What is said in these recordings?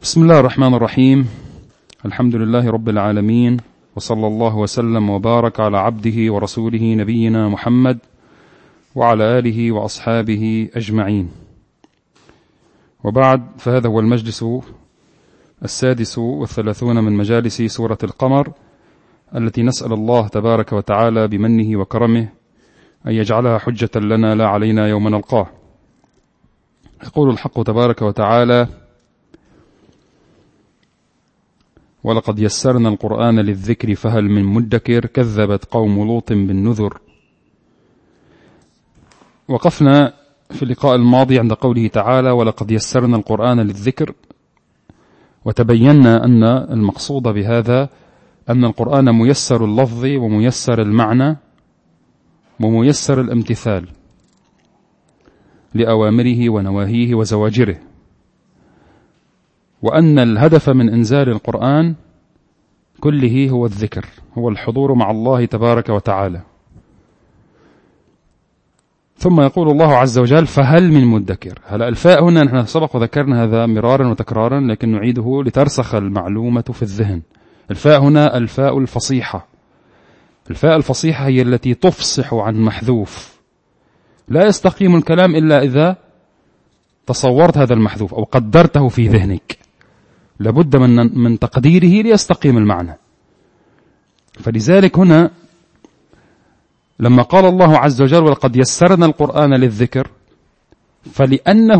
بسم الله الرحمن الرحيم. الحمد لله رب العالمين، وصلى الله وسلم وبارك على عبده ورسوله نبينا محمد وعلى آله وأصحابه أجمعين، وبعد، فهذا هو المجلس 36 من مجالس سورة القمر، التي نسأل الله تبارك وتعالى بمنه وكرمه أن يجعلها حجة لنا لا علينا يوم نلقاه. يقول الحق تبارك وتعالى: ولقد يسرنا القرآن للذكر فهل من مدكر كذبت قوم لوط بالنذر. وقفنا في اللقاء الماضي عند قوله تعالى: ولقد يسرنا القرآن للذكر، وتبينا أن المقصود بهذا أن القرآن ميسر اللفظ وميسر المعنى وميسر الامتثال لأوامره ونواهيه وزواجره، وأن الهدف من إنزال القرآن كله هو الذكر، هو الحضور مع الله تبارك وتعالى. ثم يقول الله عز وجل: فهل من مدكر. هلا الفاء هنا نحن سبق وذكرنا هذا مرارا وتكرارا، لكن نعيده لترسخ المعلومة في الذهن. الفاء هنا الفاء الفصيحة. الفاء الفصيحة هي التي تفصح عن محذوف. لا يستقيم الكلام إلا إذا تصورت هذا المحذوف أو قدرته في ذهنك، لابد من تقديره ليستقيم المعنى. فلذلك هنا لما قال الله عز وجل: ولقد يسرنا القرآن للذكر، فلأنه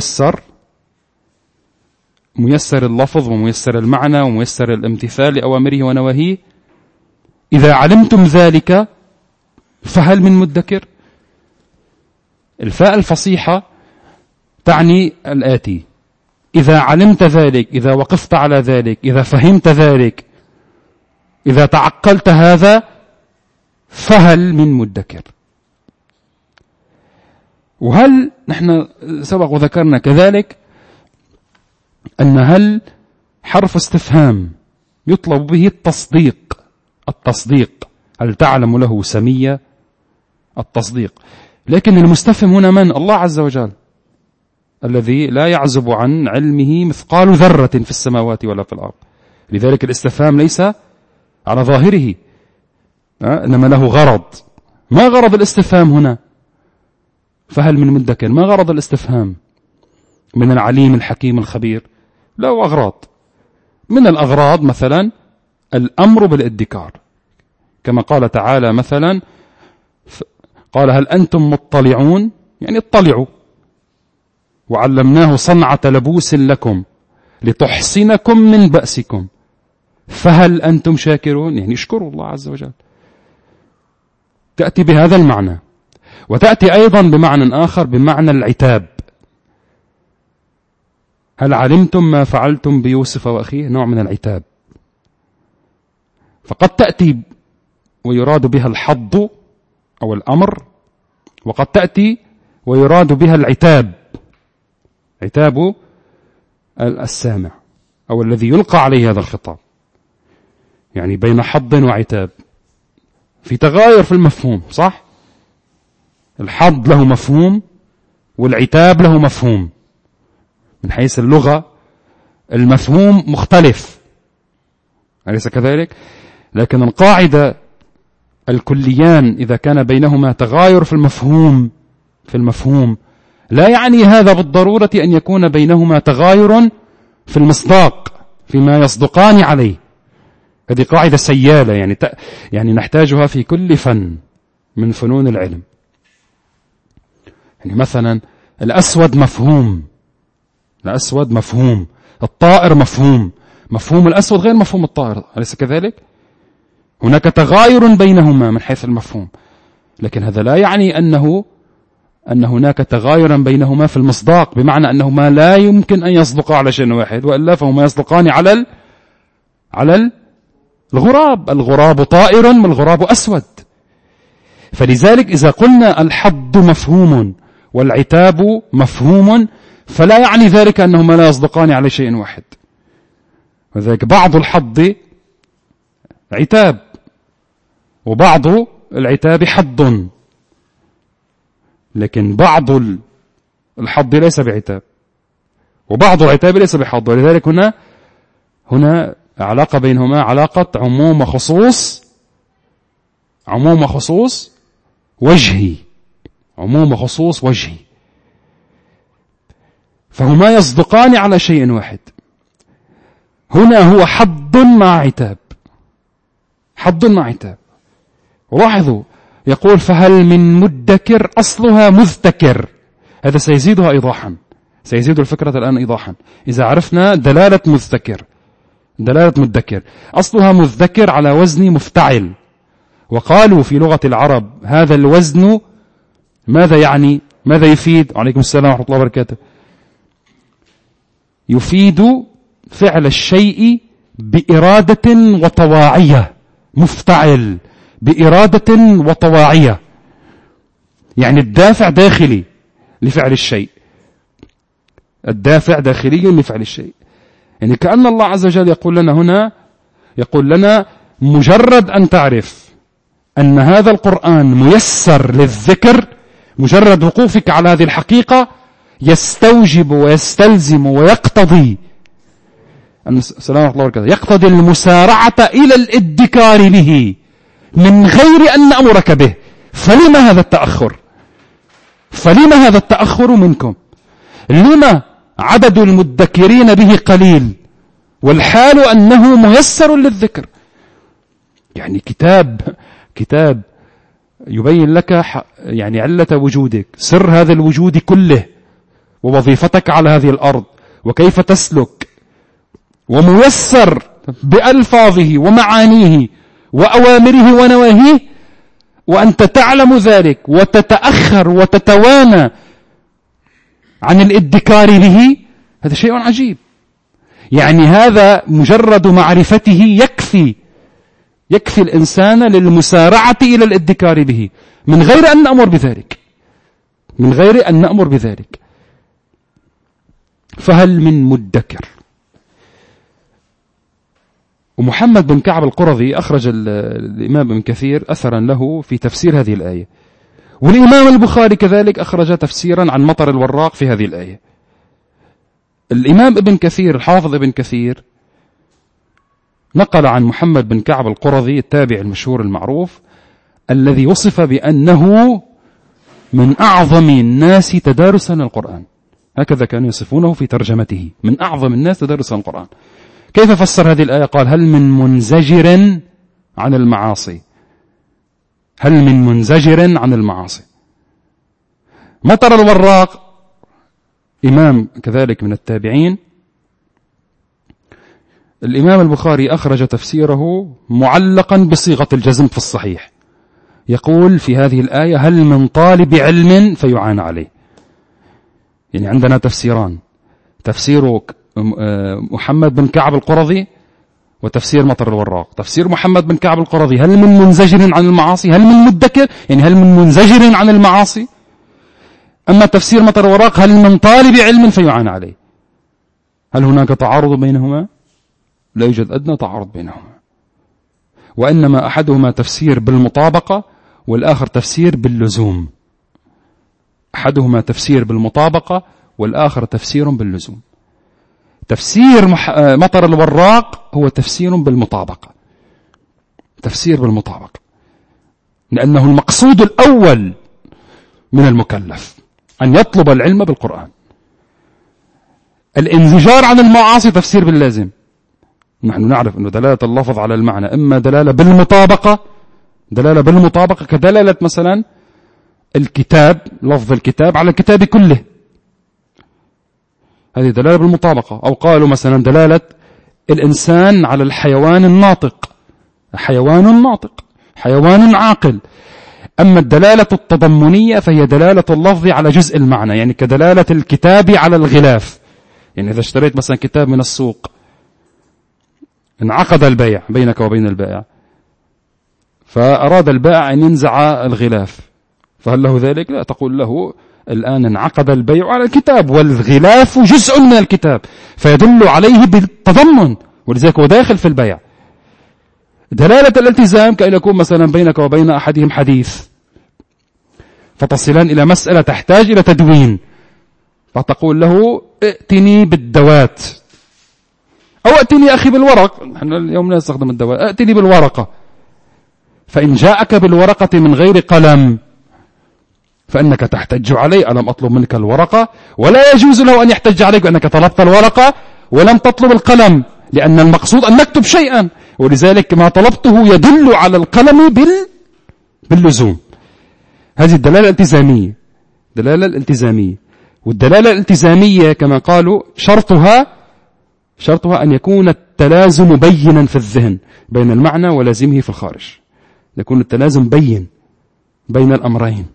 ميسر اللفظ وميسر المعنى وميسر الامتثال لأوامره ونواهيه. إذا علمتم ذلك فهل من مدكر. الفاء الفصيحة تعني الآتي: إذا علمت ذلك، إذا وقفت على ذلك، إذا فهمت ذلك، إذا تعقلت هذا، فهل من مدكر. وهل نحن سبق وذكرنا كذلك أن هل حرف استفهام يطلب به التصديق. هل تعلم له سمية؟ التصديق. لكن المستفهم هنا من؟ الله عز وجل، الذي لا يعزب عن علمه مثقال ذرة في السماوات ولا في الأرض. لذلك الاستفهام ليس على ظاهره، إنما له غرض. ما غرض الاستفهام هنا؟ فهل من مدكر، ما غرض الاستفهام من العليم الحكيم الخبير؟ له أغراض. من الأغراض مثلا الأمر بالادكار، كما قال تعالى مثلا: قال: هل أنتم مطلعون؟ يعني اطلعوا. وعلمناه صنعة لبوس لكم لتحصنكم من بأسكم فهل أنتم شاكرون؟ يعني اشكروا الله عز وجل. تأتي بهذا المعنى. وتأتي أيضا بمعنى آخر، بمعنى العتاب. هل علمتم ما فعلتم بيوسف وأخيه؟ نوع من العتاب. فقد تأتي ويراد بها الحض أو الأمر، وقد تأتي ويراد بها العتاب، عتاب السامع أو الذي يلقى عليه هذا الخطاب. يعني بين حض وعتاب، في تغاير في المفهوم، صح؟ الحض له مفهوم والعتاب له مفهوم. من حيث اللغة المفهوم مختلف، أليس كذلك؟ لكن القاعدة الكليان إذا كان بينهما تغاير في المفهوم لا يعني هذا بالضرورة أن يكون بينهما تغاير في المصداق، فيما يصدقان عليه. هذه قاعدة سيالة، يعني نحتاجها في كل فن من فنون العلم. يعني مثلا الأسود مفهوم، الطائر مفهوم الأسود غير مفهوم الطائر، أليس كذلك؟ هناك تغاير بينهما من حيث المفهوم، لكن هذا لا يعني أن هناك تغايرا بينهما في المصداق، بمعنى أنهما لا يمكن أن يصدقا على شيء واحد، وإلا فهما يصدقان على الغراب طائر والغراب أسود. فلذلك إذا قلنا الحض مفهوم والعتاب مفهوم، فلا يعني ذلك أنهما لا يصدقان على شيء واحد. وذلك بعض الحض عتاب وبعض العتاب حض، لكن بعض الحض ليس بعتاب وبعض العتاب ليس بحظ. ولذلك هنا علاقة بينهما علاقة عموم وخصوص وجهي، عموم وخصوص وجهي، فهما يصدقان على شيء واحد. هنا هو حض مع عتاب، حض مع عتاب. ولاحظوا يقول فهل من مدكر، أصلها مذتكر، هذا سيزيدها إيضاحا، سيزيد الفكرة الآن إيضاحا. إذا عرفنا دلالة مدكر أصلها مذكر على وزن مفتعل، وقالوا في لغة العرب هذا الوزن ماذا يعني، ماذا يفيد؟ عليكم السلام ورحمة الله وبركاته. يفيد فعل الشيء بإرادة وطواعية، مفتعل بإرادة وطواعية، يعني الدافع داخلي لفعل الشيء، الدافع داخلي لفعل الشيء. يعني كأن الله عز وجل يقول لنا هنا، يقول لنا مجرد أن تعرف أن هذا القرآن ميسر للذكر، مجرد وقوفك على هذه الحقيقة يستوجب ويستلزم ويقتضي السلام ورحمة الله وبركاته، يقتضي المسارعة إلى الادكار به من غير أن نأمرك به. فلما هذا التأخر منكم؟ لما عدد المدكرين به قليل والحال أنه ميسر للذكر؟ يعني كتاب يبين لك يعني علة وجودك، سر هذا الوجود كله، ووظيفتك على هذه الأرض، وكيف تسلك، وميسر بألفاظه ومعانيه وأوامره ونواهيه، وأنت تعلم ذلك وتتأخر وتتوانى عن الادكار به، هذا شيء عجيب. يعني هذا مجرد معرفته يكفي الإنسان للمسارعة إلى الادكار به من غير أن نأمر بذلك. فهل من مدكر؟ ومحمد بن كعب القرظي أخرج الإمام ابن كثير أثرا له في تفسير هذه الآية، والإمام البخاري كذلك أخرج تفسيرا عن مطر الوراق في هذه الآية. الإمام ابن كثير الحافظ ابن كثير نقل عن محمد بن كعب القرظي التابع المشهور المعروف الذي وصف بأنه من أعظم الناس تدارسا القرآن، هكذا كانوا يصفونه في ترجمته، من أعظم الناس تدارسا القرآن. كيف فسر هذه الآية؟ قال هل من منزجر عن المعاصي، هل من منزجر عن المعاصي. مطر الوراق إمام كذلك من التابعين، الإمام البخاري أخرج تفسيره معلقا بصيغة الجزم في الصحيح، يقول في هذه الآية هل من طالب علم فيعان عليه. يعني عندنا تفسيران، تفسير محمد بن كعب القرظي وتفسير مطر الوراق. تفسير محمد بن كعب القرظي هل من منزجر عن المعاصي، هل من مدكر، يعني هل من منزجر عن المعاصي. أما تفسير مطر الوراق هل من طالب علم فيعان عليه. هل هناك تعارض بينهما؟ لا يوجد أدنى تعارض بينهما، وإنما أحدهما تفسير بالمطابقة والآخر تفسير باللزوم. أحدهما تفسير بالمطابقة والآخر تفسير باللزوم. تفسير مطر الوراق هو تفسير بالمطابقة، تفسير بالمطابقة، لأنه المقصود الأول من المكلف أن يطلب العلم بالقرآن. الانزجار عن المعاصي تفسير باللازم. نحن نعرف أن دلالة اللفظ على المعنى إما دلالة بالمطابقة كدلالة مثلا الكتاب، لفظ الكتاب على الكتاب كله، هذه دلالة بالمطابقة. أو قالوا مثلا دلالة الإنسان على الحيوان الناطق، حيوان عاقل. أما الدلالة التضمنية فهي دلالة اللفظ على جزء المعنى، يعني كدلالة الكتاب على الغلاف. يعني إذا اشتريت مثلا كتاب من السوق، انعقد البيع بينك وبين البائع، فأراد البائع أن ينزع الغلاف، فهل له ذلك؟ لا، تقول له الآن انعقد البيع على الكتاب والغلاف جزء من الكتاب، فيدل عليه بالتضمن، ولذلك هو داخل في البيع. دلالة الالتزام كأن يكون مثلا بينك وبين أحدهم حديث، فتصلان إلى مسألة تحتاج إلى تدوين، فتقول له ائتني بالدوات، أو ائتني أخي بالورق، نحن اليوم لا نستخدم الدوات، ائتني بالورقة. فإن جاءك بالورقة من غير قلم فإنك تحتج عليه، ألم أطلب منك الورقة؟ ولا يجوز له أن يحتج عليك أنك طلبت الورقة ولم تطلب القلم، لأن المقصود أن نكتب شيئا، ولذلك ما طلبته يدل على القلم باللزوم. هذه الدلالة الالتزامية، دلالة الالتزامية. والدلالة الالتزامية كما قالوا شرطها أن يكون التلازم بينا في الذهن بين المعنى ولازمه في الخارج، يكون التلازم بين بين الأمرين.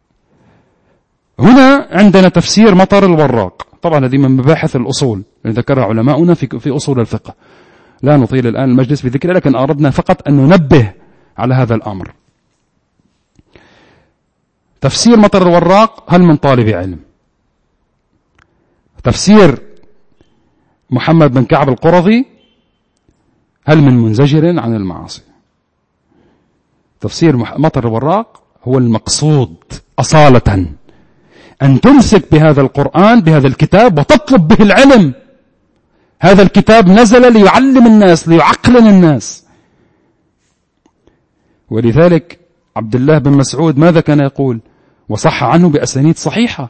هنا عندنا تفسير مطر الوراق، طبعا هذه من مباحث الأصول اللي ذكرها علماؤنا في أصول الفقه، لا نطيل الآن المجلس بذكره، لكن أردنا فقط أن ننبه على هذا الأمر. تفسير مطر الوراق هل من طالب علم؟ تفسير محمد بن كعب القرظي هل من منزجر عن المعاصي؟ تفسير مطر الوراق هو المقصود أصالة، أن تمسك بهذا القرآن، بهذا الكتاب، وتطلب به العلم. هذا الكتاب نزل ليعلم الناس، ليعقلن الناس. ولذلك عبد الله بن مسعود ماذا كان يقول؟ وصح عنه بأسانيد صحيحة،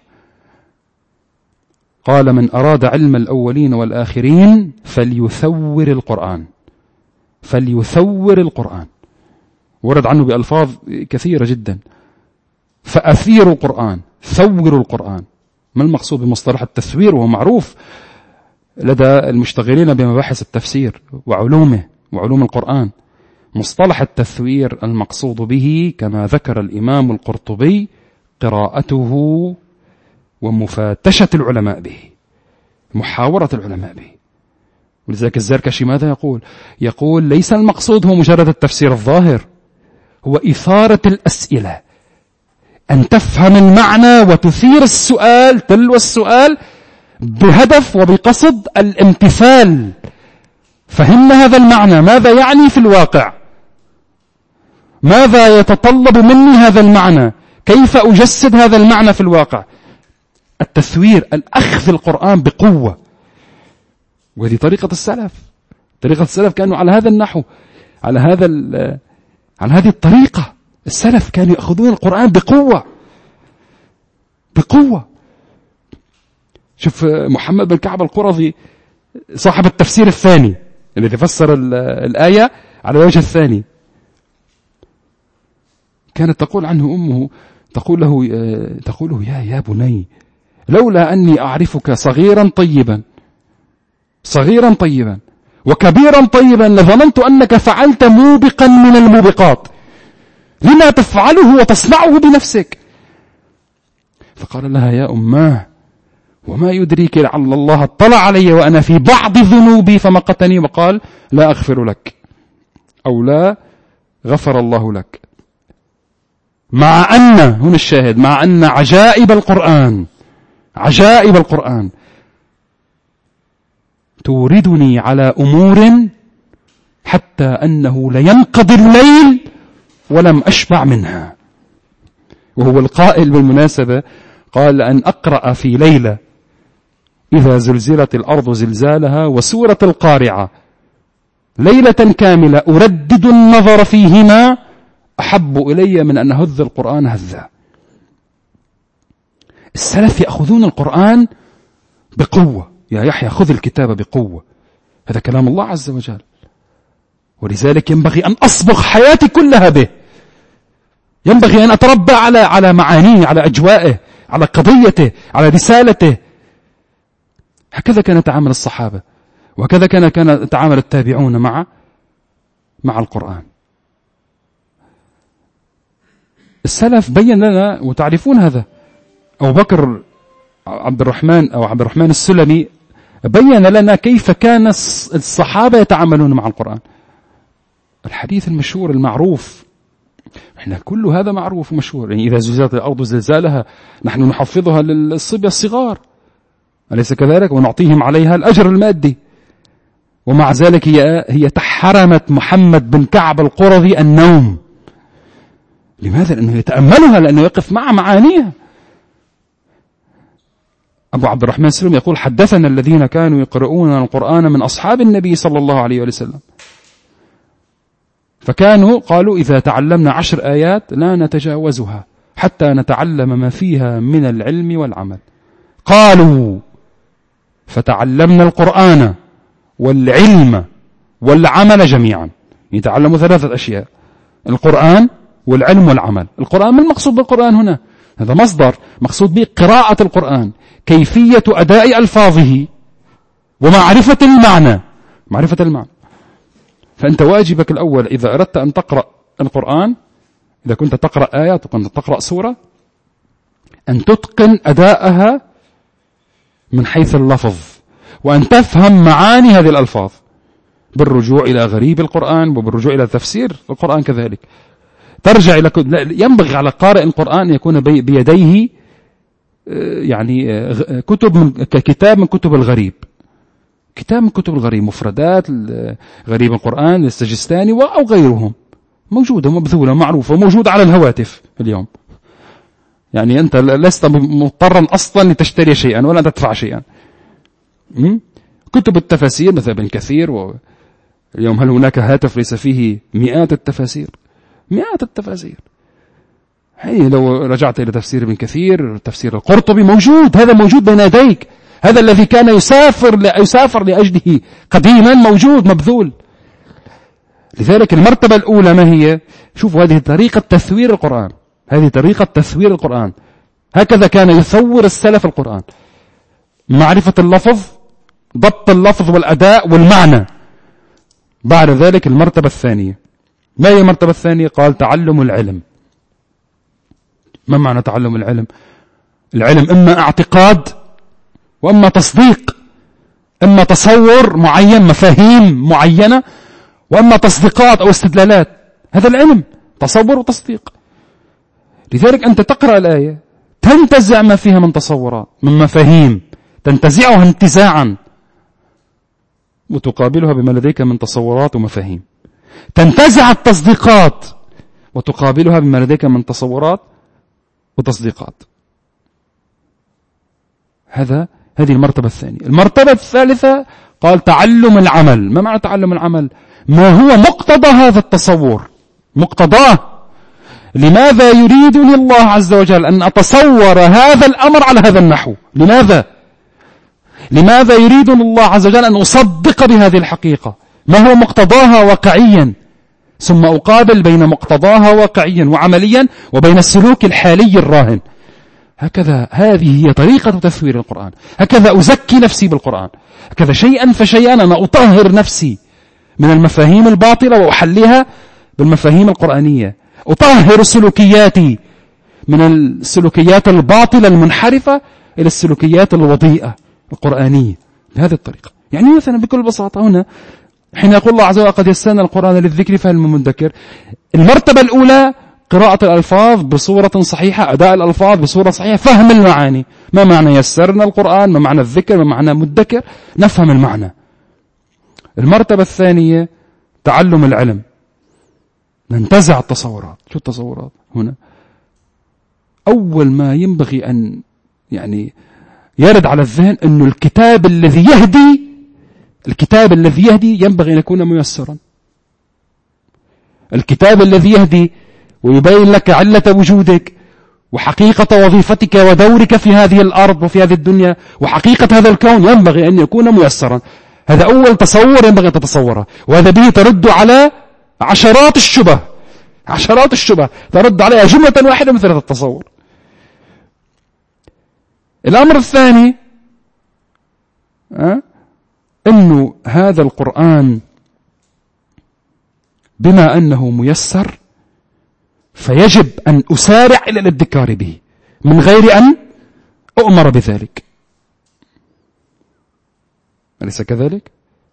قال: من أراد علم الأولين والآخرين فليثور القرآن، فليثور القرآن. ورد عنه بألفاظ كثيرة جدا. فأثيروا القرآن، ثوروا القرآن. ما المقصود بمصطلح التثوير؟ وهو معروف لدى المشتغلين بمباحث التفسير وعلومه وعلوم القرآن. مصطلح التثوير المقصود به كما ذكر الإمام القرطبي قراءته ومفاتشة العلماء به، محاورة العلماء به. ولذلك الزركشي ماذا يقول ليس المقصود هو مجرد التفسير الظاهر، هو إثارة الأسئلة، أن تفهم المعنى وتثير السؤال، تلو السؤال بهدف وبقصد الامتثال. فهمنا هذا المعنى، ماذا يعني في الواقع، ماذا يتطلب مني هذا المعنى، كيف أجسد هذا المعنى في الواقع. التثوير، الأخذ القرآن بقوة. وهذه طريقة السلف. طريقة السلف كانوا على هذا النحو، على هذه الطريقة. السلف كانوا يأخذون القرآن بقوة بقوة. شوف محمد بن كعب القرظي صاحب التفسير الثاني الذي فسر الآية على الوجه الثاني، كانت تقول عنه أمه، تقول له يا بني، لولا أني أعرفك صغيرا طيبا وكبيرا طيبا لظننت أنك فعلت موبقا من الموبقات، لما تفعله وتصنعه بنفسك. فقال لها: يا أماه، وما يدريك لعل الله اطلع علي وأنا في بعض ذنوبي فمقتني وقال: لا أغفر لك، أو لا غفر الله لك. مع أن، هنا الشاهد، مع أن عجائب القرآن توردني على أمور حتى أنه لينقضي الليل ولم أشبع منها. وهو القائل بالمناسبة قال: أن أقرأ في ليلة إذا زلزلت الأرض زلزالها وسورة القارعة ليلة كاملة أردد النظر فيهما أحب إلي من أن أهذ القرآن هذا. السلف يأخذون القرآن بقوة. يا يحيى خذ الكتاب بقوة، هذا كلام الله عز وجل، ولذلك ينبغي أن أصبغ حياتي كلها به، ينبغي أن أتربى على معانيه، على أجوائه، على قضيته، على رسالته. هكذا كان يتعامل الصحابة، وهكذا كان يتعامل التابعون مع القرآن. السلف بين لنا، وتعرفون هذا، أبو بكر عبد الرحمن السلمي بين لنا كيف كان الصحابة يتعاملون مع القرآن. الحديث المشهور المعروف، احنا كل هذا معروف ومشهور، يعني إذا زلزلت الأرض زلزالها نحن نحفظها للصبية الصغار، أليس كذلك؟ ونعطيهم عليها الأجر المادي. ومع ذلك هي تحرمت محمد بن كعب القرظي النوم. لماذا؟ لأنه يتأملها، لأنه يقف مع معانيها. أبو عبد الرحمن السلمي يقول حدثنا الذين كانوا يقرؤون القرآن من أصحاب النبي صلى الله عليه وسلم، فكانوا قالوا إذا تعلمنا 10 آيات لا نتجاوزها حتى نتعلم ما فيها من العلم والعمل. قالوا فتعلمنا القرآن والعلم والعمل جميعا. يتعلموا 3 أشياء: القرآن والعلم والعمل. القرآن، ما المقصود بالقرآن هنا؟ هذا مصدر، مقصود به قراءة القرآن، كيفية أداء ألفاظه ومعرفة المعنى. معرفة المعنى. فأنت واجبك الأول إذا أردت أن تقرأ القرآن، إذا كنت تقرأ آيات وكنت تقرأ سورة، أن تتقن أداءها من حيث اللفظ، وأن تفهم معاني هذه الألفاظ بالرجوع إلى غريب القرآن وبالرجوع إلى تفسير القرآن كذلك. ترجع إلى ينبغي على قارئ القرآن أن يكون بيديه يعني كتاب من كتب الغريب، كتاب من كتب الغريب، مفردات غريب القرآن للسجستاني أو غيرهم، موجودة مبذولة معروفة، موجودة على الهواتف اليوم. يعني أنت لست مضطرا أصلا لتشتري شيئا ولا تدفع شيئا. كتب التفاسير مثل ابن كثير، اليوم هل هناك هاتف ليس فيه مئات التفاسير؟ مئات التفاسير. هي لو رجعت إلى تفسير ابن كثير، تفسير القرطبي، موجود، هذا موجود بين يديك، هذا الذي كان يسافر لأجله قديما موجود مبذول. لذلك المرتبة الأولى ما هي؟ شوفوا هذه طريقة تثوير القرآن، هذه طريقة تثوير القرآن، هكذا كان يثور السلف القرآن: معرفة اللفظ، ضبط اللفظ والأداء والمعنى. بعد ذلك المرتبة الثانية، ما هي المرتبة الثانية؟ قال تعلم العلم. ما معنى تعلم العلم؟ العلم إما اعتقاد وإما تصديق، إما تصور معين، مفاهيم معينة، وإما تصديقات أو استدلالات. هذا العلم، تصور وتصديق. لذلك أنت تقرأ الآية تنتزع ما فيها من تصورات، من مفاهيم، تنتزعها انتزاعا وتقابلها بما لديك من تصورات ومفاهيم. تنتزع التصديقات وتقابلها بما لديك من تصورات وتصديقات. هذه المرتبة الثانية. المرتبة الثالثة قال تعلم العمل. ما معنى تعلم العمل؟ ما هو مقتضى هذا التصور، مقتضاه. لماذا يريدني الله عز وجل أن أتصور هذا الأمر على هذا النحو؟ لماذا يريدني الله عز وجل أن أصدق بهذه الحقيقة؟ ما هو مقتضاها واقعيا؟ ثم أقابل بين مقتضاها واقعيا وعمليا وبين السلوك الحالي الراهن. هكذا، هذه هي طريقة تثوير القرآن. هكذا أزكي نفسي بالقرآن، هكذا شيئا فشيئا أنا أطهر نفسي من المفاهيم الباطلة وأحليها بالمفاهيم القرآنية. أطهر سلوكياتي من السلوكيات الباطلة المنحرفة إلى السلوكيات الوضيئة القرآنية بهذه الطريقة. يعني مثلا بكل بساطة هنا حين يقول الله عز وجل قد يسرنا القرآن للذكر فهل من مدكر، المرتبة الأولى قراءة الألفاظ بصورة صحيحة، أداء الألفاظ بصورة صحيحة، فهم المعاني. ما معنى يسرنا القرآن؟ ما معنى الذكر؟ ما معنى مدكر؟ نفهم المعنى. المرتبة الثانية تعلم العلم، ننتزع التصورات. شو التصورات هنا؟ أول ما ينبغي أن يعني يرد على الذهن أنه الكتاب الذي يهدي ينبغي أن يكون ميسرا. الكتاب الذي يهدي ويبين لك علة وجودك وحقيقة وظيفتك ودورك في هذه الأرض وفي هذه الدنيا وحقيقة هذا الكون ينبغي أن يكون ميسرا. هذا أول تصور ينبغي أن تتصوره، وهذا به ترد على عشرات الشبه ترد عليها جملة واحدة مثل هذا التصور. الأمر الثاني أنه هذا القرآن بما أنه ميسر فيجب أن أسارع إلى الادكار به من غير أن أؤمر بذلك. أليس كذلك؟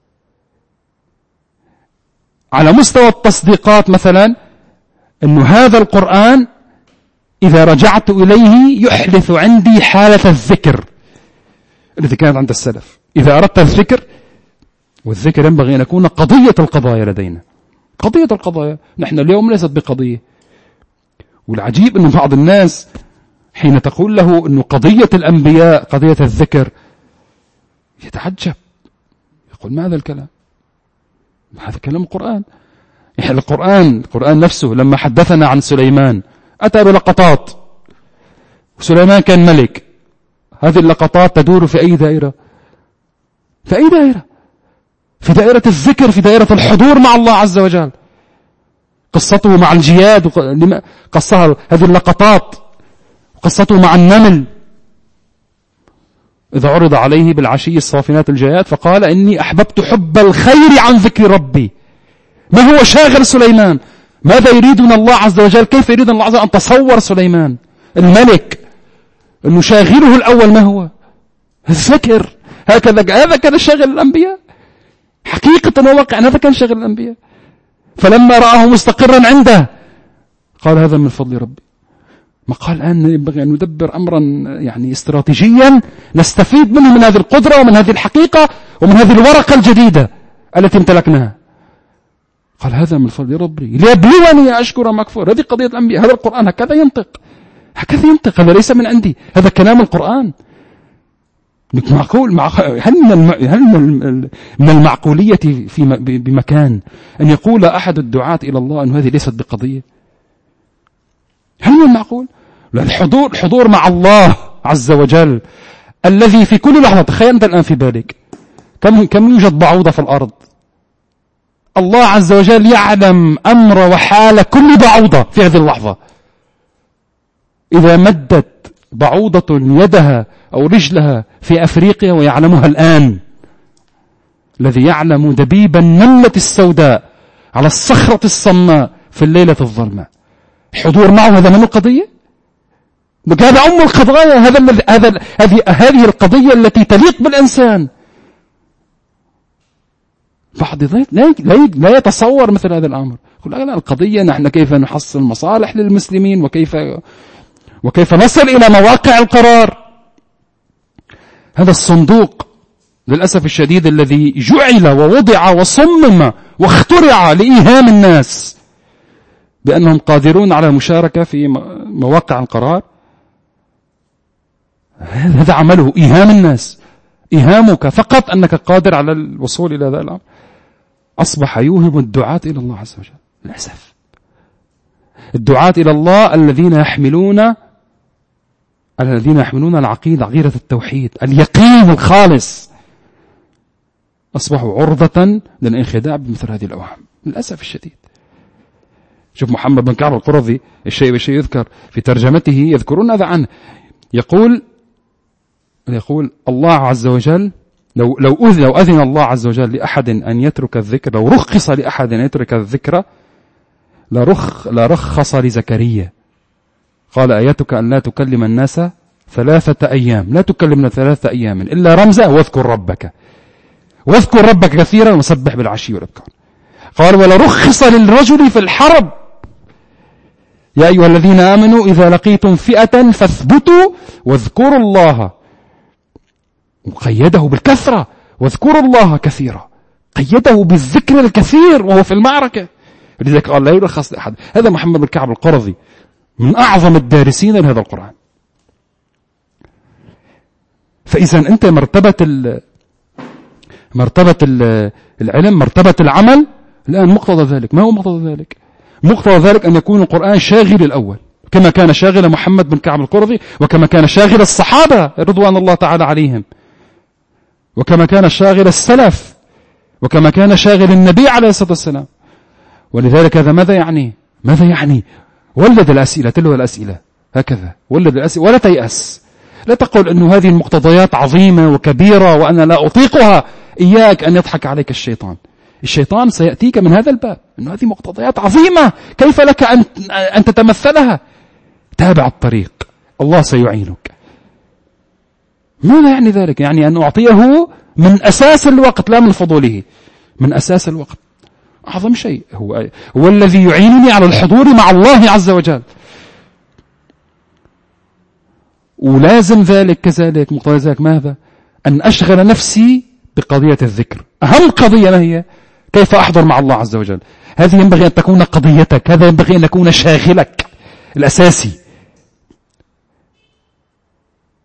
على مستوى التصديقات مثلا أن هذا القرآن إذا رجعت إليه يحدث عندي حالة الذكر التي كانت عند السلف. إذا أردت الذكر، والذكر ينبغي أن يكون قضية القضايا لدينا، قضية القضايا. نحن اليوم ليست بقضية. والعجيب أن بعض الناس حين تقول له أن قضية الأنبياء قضية الذكر يتعجب، يقول ما هذا الكلام؟ هذا كلام القرآن. يعني القرآن نفسه لما حدثنا عن سليمان أتى بلقطات، وسليمان كان ملك. هذه اللقطات تدور في أي دائرة؟ في أي دائرة؟ في دائرة الذكر، في دائرة الحضور مع الله عز وجل. قصته مع الجياد قصها هذه اللقطات، قصته مع النمل إذا عرض عليه بالعشي الصافنات الجياد فقال إني أحببت حب الخير عن ذكر ربي. ما هو شاغل سليمان؟ ماذا يريدنا الله عز وجل؟ كيف يريد الله عز وجل أن تصور سليمان الملك أنه شاغله الأول ما هو؟ الذكر. هذا كان شاغل الأنبياء حقيقة وواقعا، هذا كان شاغل الأنبياء. فلما رآه مستقرا عنده قال هذا من فضل ربي. ما قال الآن ينبغي أن ندبر أمرا يعني استراتيجيا نستفيد منه، من هذه القدرة ومن هذه الحقيقة ومن هذه الورقة الجديدة التي امتلكناها. قال هذا من فضل ربي ليبلوني أشكر أم أكفر. هذه قضية الأنبياء. هذا القرآن هكذا ينطق. هذا ليس من عندي، هذا كلام القرآن. معقول هل من المعقولية بمكان أن يقول أحد الدعاة إلى الله أن هذه ليست بقضية؟ هل من المعقول؟ الحضور مع الله عز وجل الذي في كل لحظة. تخيل أنت الآن في بالك كم يوجد بعوضة في الأرض. الله عز وجل يعلم أمر وحال كل بعوضة في هذه اللحظة. إذا مدت بعوضة يدها أو رجلها في أفريقيا ويعلمها الآن، الذي يعلم دبيب النملة السوداء على الصخرة الصماء في الليلة الظلماء، حضور معه هذا من القضية؟ هذا أم القضايا. هذه القضية التي تليق بالإنسان. بعض لا يتصور مثل هذا الأمر. يقول لا القضية نحن كيف نحصل مصالح للمسلمين وكيف نصل إلى مواقع القرار. هذا الصندوق للأسف الشديد الذي جعل ووضع وصمم واخترع لإيهام الناس بأنهم قادرون على المشاركة في مواقع القرار، هذا عمله إيهام الناس. إيهامك فقط أنك قادر على الوصول إلى ذا الأمر أصبح يوهم الدعاة إلى الله عز وجل. للأسف الدعاة إلى الله الذين يحملون العقيدة، عقيدة التوحيد، اليقين الخالص، أصبحوا عرضة للانخداع بمثل هذه الأوهام للأسف الشديد. شوف محمد بن كعب القرظي الشيء بالشيء يذكر في ترجمته، يذكرون هذا عنه. يقول الله عز وجل لو أذن الله عز وجل لأحد أن يترك الذكر، لو رخص لأحد أن يترك الذكر لرخص لزكريا. قال آياتك أن لا تكلم الناس 3 أيام، لا تكلمنا 3 أيام إلا رمزا واذكر ربك كثيرا وسبح بالعشي والإبكار. قال ولرخص للرجل في الحرب، يا أيها الذين آمنوا إذا لقيتم فئة فاثبتوا واذكروا الله، وقيده بالكثرة، واذكروا الله كثيرا، قيده بالذكر الكثير وهو في المعركة. لذلك قال لا يرخص لأحد. هذا محمد بن كعب القرظي من أعظم الدارسين لهذا القرآن. فإذا أنت مرتبة العلم، مرتبة العمل، الآن مقتضى ذلك. ما هو مقتضى ذلك؟ مقتضى ذلك أن يكون القرآن شاغل الأول، كما كان شاغل محمد بن كعب القرظي، وكما كان شاغل الصحابة رضوان الله تعالى عليهم، وكما كان شاغل السلف، وكما كان شاغل النبي عليه الصلاة والسلام. ولذلك هذا ماذا يعني؟ ولد الأسئلة، تلو الأسئلة هكذا، ولد الأسئلة. ولا تيأس، لا تقول أن هذه المقتضيات عظيمة وكبيرة وأنا لا أطيقها. إياك أن يضحك عليك الشيطان سيأتيك من هذا الباب، أن هذه مقتضيات عظيمة، كيف لك أن تتمثلها؟ تابع الطريق، الله سيعينك. ماذا يعني ذلك؟ يعني أن أعطيه من أساس الوقت لا من فضوله، من أساس الوقت. أعظم شيء هو الذي يعينني على الحضور مع الله عز وجل. ولازم ذلك كذلك، مقتضى ذلك ماذا؟ أن أشغل نفسي بقضية الذكر. أهم قضية ما هي؟ كيف أحضر مع الله عز وجل. هذه ينبغي أن تكون قضيتك، هذا ينبغي أن يكون شاغلك الأساسي.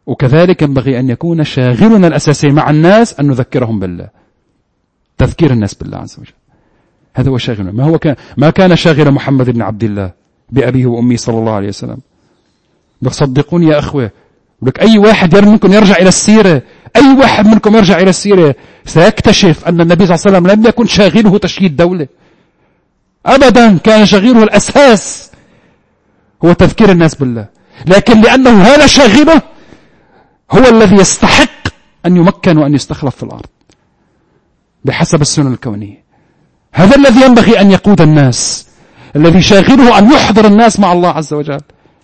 وكذلك ينبغي أن يكون شاغلنا الأساسي مع الناس أن نذكرهم بالله، تذكير الناس بالله عز وجل، هذا هو شاغلنا. ما كان شاغل محمد بن عبد الله بأبيه وأمي صلى الله عليه وسلم. صدقوني يا أخوة، لك أي واحد منكم يرجع إلى السيرة، أي واحد منكم يرجع إلى السيرة سيكتشف أن النبي صلى الله عليه وسلم لم يكن شاغله تشييد دولة أبدا، كان شاغله الأساس هو تذكير الناس بالله، لكن لأنه هذا شاغله هو الذي يستحق أن يمكن وأن يستخلف في الأرض بحسب السنن الكونية. هذا الذي ينبغي أن يقود الناس، الذي شاغله أن يحضر الناس مع الله عز وجل.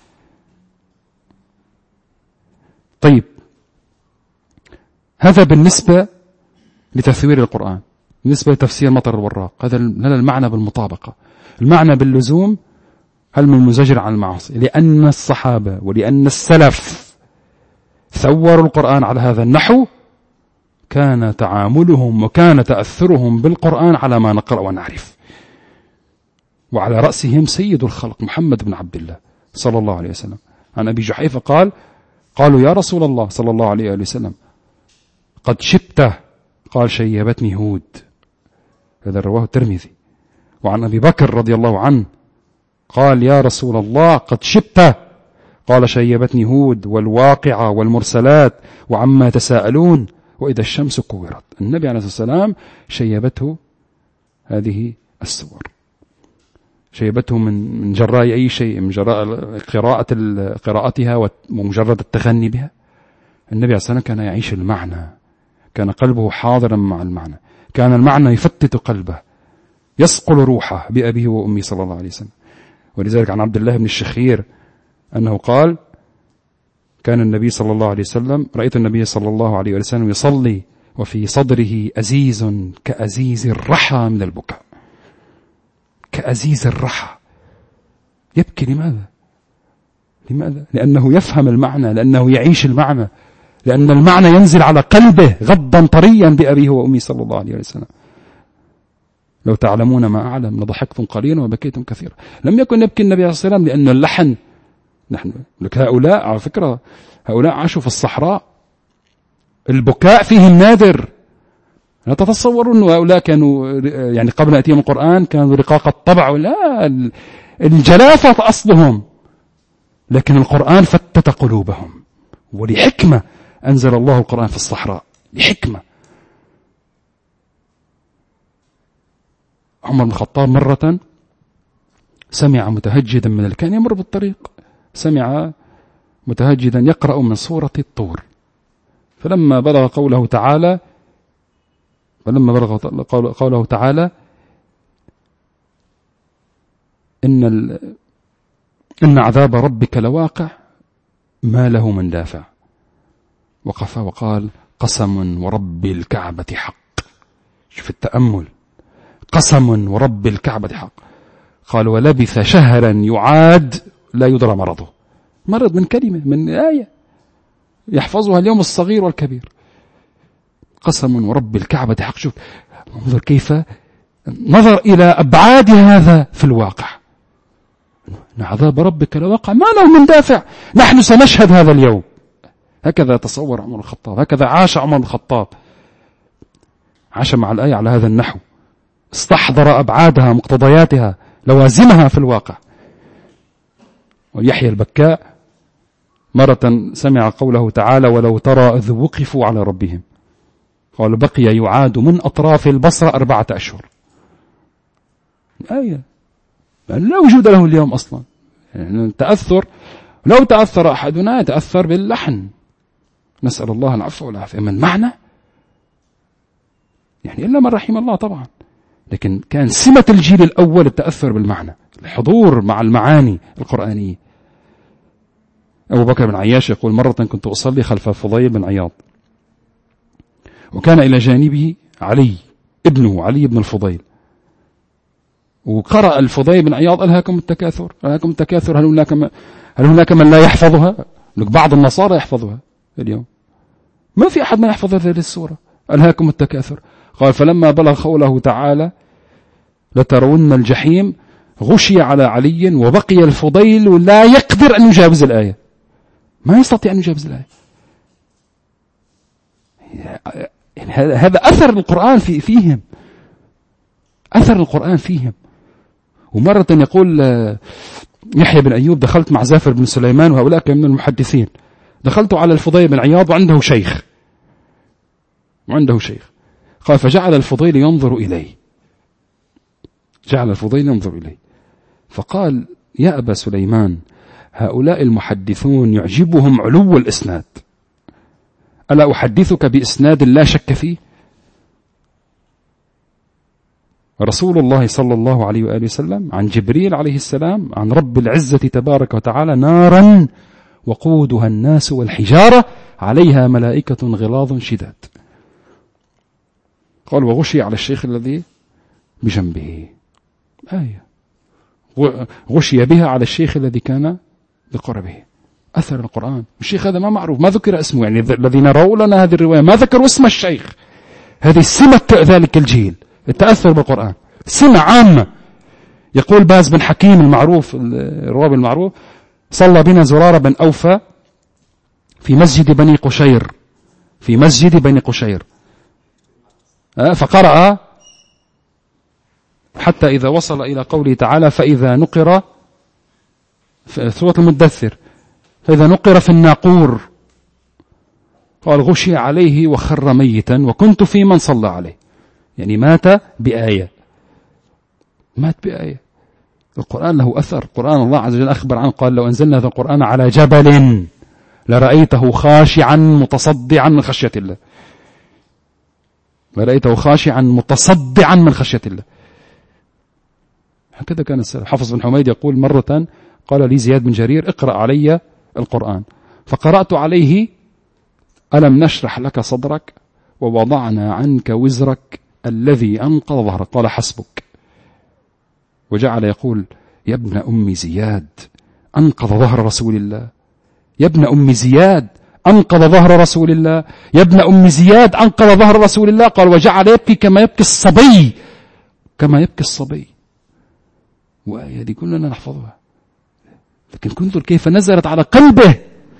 طيب، هذا بالنسبة لتثوير القرآن، بالنسبة لتفسير مطر الوراق، هذا المعنى بالمطابقة. المعنى باللزوم هل من مزجر عن المعاصي، لأن الصحابة ولأن السلف ثوروا القرآن على هذا النحو، كان تعاملهم وكان تأثرهم بالقرآن على ما نقرأ ونعرف، وعلى رأسهم سيد الخلق محمد بن عبد الله صلى الله عليه وسلم. عن أبي جحيفة قالوا يا رسول الله صلى الله عليه وسلم قد شبته، قال شيبتني هود، هذا رواه الترمذي. وعن أبي بكر رضي الله عنه قال يا رسول الله قد شبته، قال شيبتني هود والواقعة والمرسلات وعما يتساءلون وإذا الشمس كورت. النبي عليه الصلاة والسلام شيبته هذه السور، شيبته من جراء أي شيء، من جراء قراءتها ومجرد التغني بها. النبي عليه الصلاة والسلام كان يعيش المعنى، كان قلبه حاضرا مع المعنى، كان المعنى يفتت قلبه، يصقل روحه بأبيه وأمي صلى الله عليه وسلم. ولذلك عن عبد الله بن الشخير أنه قال كان النبي صلى الله عليه وسلم، رأيت النبي صلى الله عليه وسلم يصلي وفي صدره أزيز كأزيز الرحى من البكاء، كأزيز الرحى، يبكي. لماذا؟ لأنه يفهم المعنى، لأنه يعيش المعنى، لأن المعنى ينزل على قلبه غضا طريا بأبيه وأمي صلى الله عليه وسلم. لو تعلمون ما أعلم لضحكتم قليلا وبكيتم كثيرا. لم يكن يبكي النبي عليه الصلاة والسلام لأن اللحن، نحن لك هؤلاء على فكرة هؤلاء عاشوا في الصحراء، البكاء فيهم نادر. لا تتصوروا أن هؤلاء كانوا يعني قبل أتيهم القرآن كانوا رقاق الطبع، ولا الجلافة أصلهم، لكن القرآن فتت قلوبهم، ولحكمة أنزل الله القرآن في الصحراء، لحكمة. عمر بن الخطاب مرة سمع متهجدا كان يمر بالطريق، سمع متهجدا يقرأ من سورة الطور، فلما بلغ قوله تعالى إن عذاب ربك لواقع ما له من دافع، وقف وقال قسم ورب الكعبة حق. شوف التأمل، قسم ورب الكعبة حق. قال ولبث شهرا يعاد لا يدرى مرضه، مرض من كلمة، من آية يحفظها اليوم الصغير والكبير. قسم ورب الكعبة حق. شوف انظر كيف نظر إلى أبعاد هذا في الواقع. إن عذاب ربك لواقع ما له من دافع، نحن سنشهد هذا اليوم. هكذا تصور عمر الخطاب، هكذا عاش عمر الخطاب، عاش مع الآية على هذا النحو، استحضر أبعادها، مقتضياتها، لوازمها في الواقع. ويحيى البكاء مرة سمع قوله تعالى ولو ترى إذ وقفوا على ربهم، قال بقي يعاد من أطراف البصرة 4 أشهر. آية لا وجود له اليوم أصلا. يعني لو تأثر أحدنا يتأثر باللحن، نسأل الله العفو والعافية. من معنى يعني إلا من رحم الله طبعا، لكن كان سمة الجيل الأول التأثر بالمعنى، الحضور مع المعاني القرآنية. أبو بكر بن عياش يقول مرة كنت أصلي خلف فضيل بن عياض، وكان إلى جانبه علي ابنه علي بن الفضيل، وقرأ الفضيل بن عياض ألهاكم التكاثر، ألهاكم التكاثر، هل هناك من لا يحفظها؟ بعض النصارى يحفظها اليوم، ما في أحد ما يحفظ هذه السورة ألهاكم التكاثر. قال فلما بلغ قوله تعالى لترون الجحيم غشي على علي وبقي الفضيل لا يقدر أن يجاوز الآية، ما يستطيع أن يجاوز الآية. يعني هذا أثر القرآن فيهم، أثر القرآن فيهم. ومرة يقول يحيى بن أيوب: دخلت مع زافر بن سليمان وهؤلاء كانوا من المحدثين، دخلت على الفضيل بن عياض وعنده شيخ، قال: فجعل الفضيل ينظر إليه، فقال: يا أبا سليمان، هؤلاء المحدثون يعجبهم علو الإسناد، ألا أحدثك بإسناد لا شك فيه؟ رسول الله صلى الله عليه وآله وسلم عن جبريل عليه السلام عن رب العزة تبارك وتعالى: نارا وقودها الناس والحجارة عليها ملائكة غلاظ شداد. قال: وغشي على الشيخ الذي بجنبه، آية غشي بها على الشيخ الذي كان بقربه. أثر القرآن. الشيخ هذا ما معروف، ما ذكر اسمه، يعني الذين رأوا لنا هذه الرواية ما ذكروا اسم الشيخ. هذه سمة ذلك الجيل، التأثر بالقرآن، سمة عامة. يقول باز بن حكيم المعروف، الرواب المعروف: صلى بنا زرارة بن أوفى في مسجد بني قشير، فقرأ حتى إذا وصل إلى قوله تعالى: فإذا نقر في سورة المدثر، فإذا نقر في الناقور، قال: غشي عليه وخر ميتا وكنت في من صلى عليه. يعني مات بآية. القرآن له أثر. القرآن الله عز وجل أخبر عنه، قال: لو أنزلنا هذا القرآن على جبل لرأيته خاشعا متصدعا من خشية الله. هكذا كان السلف. حفص بن حميد يقول: مرة قال لي زياد بن جرير: اقرأ علي القرآن، فقرأت عليه: ألم نشرح لك صدرك ووضعنا عنك وزرك الذي أنقض ظهرك، قال: حسبك. وجعل يقول: يا ابن أم زياد أنقض ظهر رسول الله، يا ابن أم زياد أنقض ظهر رسول الله، يا ابن أم زياد أنقض ظهر رسول الله. قال: وجعل يبكي كما يبكي الصبي. وآية دي كلنا نحفظها، لكن كنتم كيف نزلت على قلبه.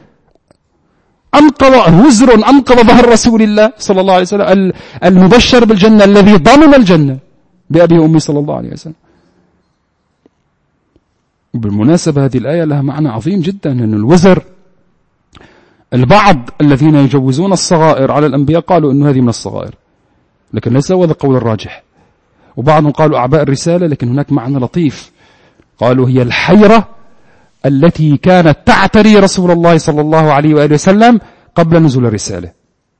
أنقض ظهر رسول الله صلى الله عليه وسلم، المبشر بالجنة، الذي ضمن الجنة بأبي وأمي صلى الله عليه وسلم. وبالمناسبة هذه الآية لها معنى عظيم جدا، أن الوزر، البعض الذين يجوزون الصغائر على الأنبياء قالوا أن هذه من الصغائر، لكن ليس هذا القول الراجح. وبعضهم قالوا أعباء الرسالة، لكن هناك معنى لطيف، قالوا هي الحيرة التي كانت تعتري رسول الله صلى الله عليه وآله وسلم قبل نزول الرسالة،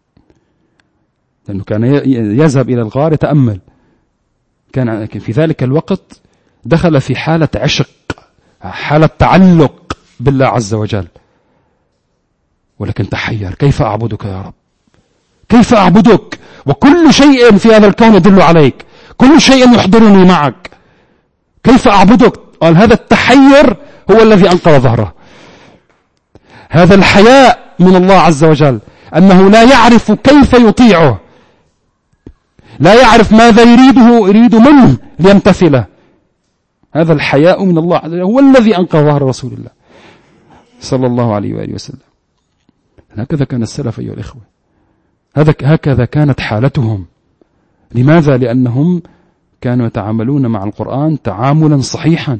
لأنه كان يذهب إلى الغار يتأمل، كان في ذلك الوقت دخل في حالة عشق، حالة تعلق بالله عز وجل، ولكن تحير: كيف أعبدك يا رب؟ كيف أعبدك وكل شيء في هذا الكون يدل عليك، كل شيء يحضرني معك، كيف أعبدك؟ قال: هذا التحير هو الذي أنقذ ظهره. هذا الحياء من الله عز وجل، أنه لا يعرف كيف يطيعه، لا يعرف ماذا يريد منه ليمتثله. هذا الحياء من الله عز وجل هو الذي أنقذ ظهر رسول الله صلى الله عليه وآله وسلم. هكذا كان السلف أيها الإخوة، هكذا كانت حالتهم. لماذا؟ لأنهم كانوا يتعاملون مع القرآن تعاملا صحيحا،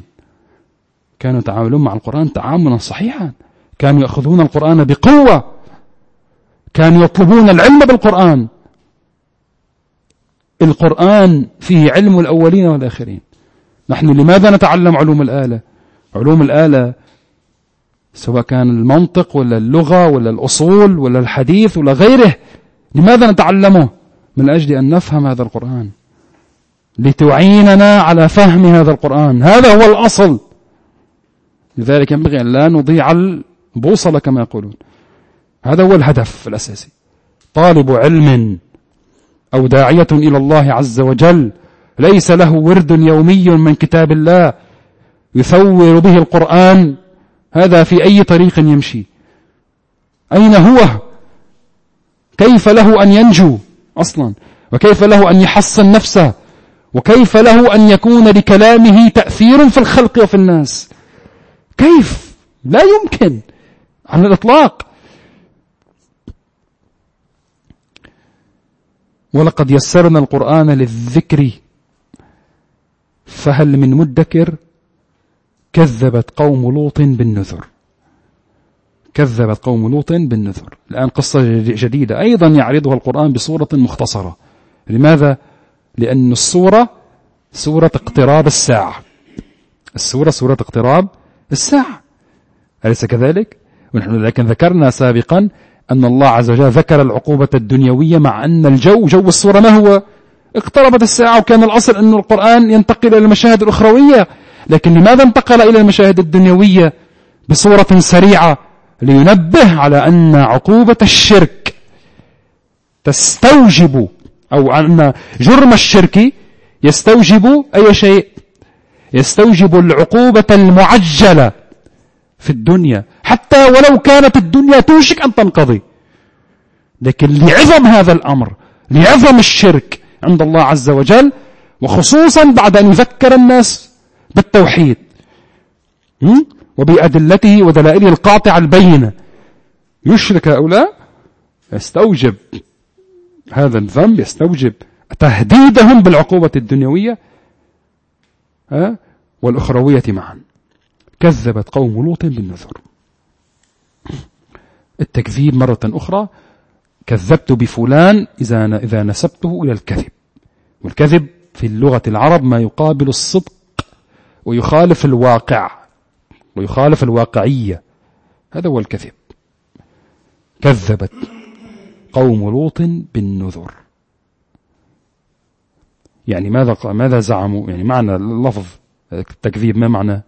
كانوا يأخذون القرآن بقوة، كانوا يطلبون العلم بالقرآن. القرآن فيه علم الأولين والآخرين. نحن لماذا نتعلم علوم الآلة سواء كان المنطق ولا اللغة ولا الأصول ولا الحديث ولا غيره؟ لماذا نتعلمه؟ من أجل أن نفهم هذا القرآن، لتعيننا على فهم هذا القرآن. هذا هو الأصل. لذلك ينبغي أن لا نضيع البوصلة كما يقولون. هذا هو الهدف الأساسي. طالب علم أو داعية إلى الله عز وجل ليس له ورد يومي من كتاب الله يثور به القرآن، هذا في أي طريق يمشي؟ أين هو؟ كيف له أن ينجو أصلا؟ وكيف له أن يحصن نفسه؟ وكيف له أن يكون لكلامه تأثير في الخلق وفي الناس؟ كيف؟ لا يمكن على الإطلاق. ولقد يسرنا القرآن للذكر فهل من مدكر. كذبت قوم لوط بالنذر. كذبت قوم لوط بالنذر. الآن قصة جديدة أيضا يعرضها القرآن بصورة مختصرة. لماذا؟ لأن الصورة سورة اقتراب الساعة. السورة سورة اقتراب الساعة، أليس كذلك؟ ونحن لكن ذكرنا سابقا أن الله عز وجل ذكر العقوبة الدنيوية، مع أن جو الصورة ما هو؟ اقتربت الساعة، وكان الأصل أن القرآن ينتقل إلى المشاهد الأخروية، لكن لماذا انتقل إلى المشاهد الدنيوية بصورة سريعة؟ لينبه على أن عقوبة الشرك تستوجب، أو أن جرم الشرك يستوجب أي شيء؟ يستوجب العقوبة المعجلة في الدنيا، حتى ولو كانت الدنيا توشك أن تنقضي. لكن لعظم هذا الأمر، لعظم الشرك عند الله عز وجل، وخصوصا بعد أن يذكر الناس بالتوحيد وبأدلته ودلائله القاطعة البينة، يشرك هؤلاء، يستوجب هذا الذنب، يستوجب تهديدهم بالعقوبة الدنيوية والأخروية معا. كذبت قوم لوط بالنذر. التكذيب مرة أخرى، كذبت بفلان إذا نسبته إلى الكذب، والكذب في اللغة العرب ما يقابل الصدق ويخالف الواقع ويخالف الواقعية، هذا هو الكذب. كذبت قوم لوط بالنذر، يعني ماذا زعموا؟ يعني معنى اللفظ التكذيب ما معنى؟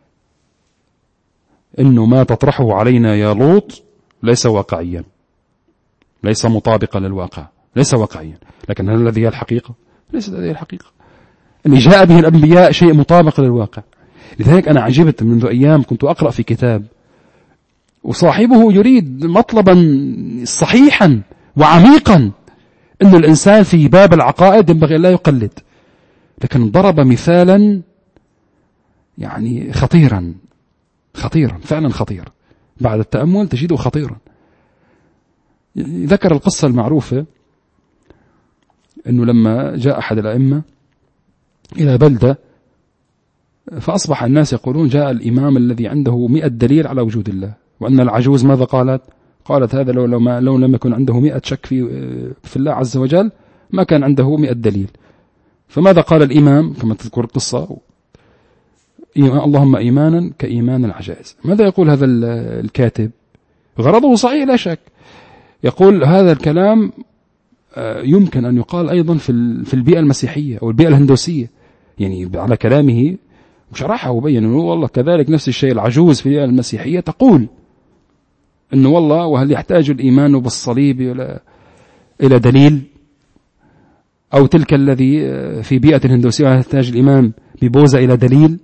إنه ما تطرحه علينا يا لوط ليس واقعيا، ليس مطابقا للواقع، ليس واقعيا. لكن هل الذي هي الحقيقة؟ ليست هذه الحقيقة. اللي جاء به الأنبياء شيء مطابق للواقع. لذلك أنا عجبت منذ أيام كنت أقرأ في كتاب، وصاحبه يريد مطلبا صحيحا وعميقا، أن الإنسان في باب العقائد ينبغي لا يقلد، لكن ضرب مثالا يعني خطيرا فعلا خطير، بعد التأمل تجده خطيرا. ذكر القصة المعروفة أنه لما جاء أحد الأئمة إلى بلدة، فأصبح الناس يقولون جاء الإمام الذي عنده 100 دليل على وجود الله، وأن العجوز ماذا قالت هذا لو لم يكن عنده 100 شك في الله عز وجل ما كان عنده 100 دليل. فماذا قال الإمام كما تذكر القصة؟ اللهم إيمانا كإيمان العجائز. ماذا يقول هذا الكاتب؟ غرضه صحيح لا شك، يقول هذا الكلام يمكن أن يقال أيضا في البيئة المسيحية أو البيئة الهندوسية، يعني على كلامه وشرحه وبين أنه والله كذلك نفس الشيء العجوز في البيئة المسيحية تقول أنه والله وهل يحتاج الإيمان بالصليب إلى دليل، أو تلك الذي في بيئة الهندوسية يحتاج الإيمان ببوذا إلى دليل.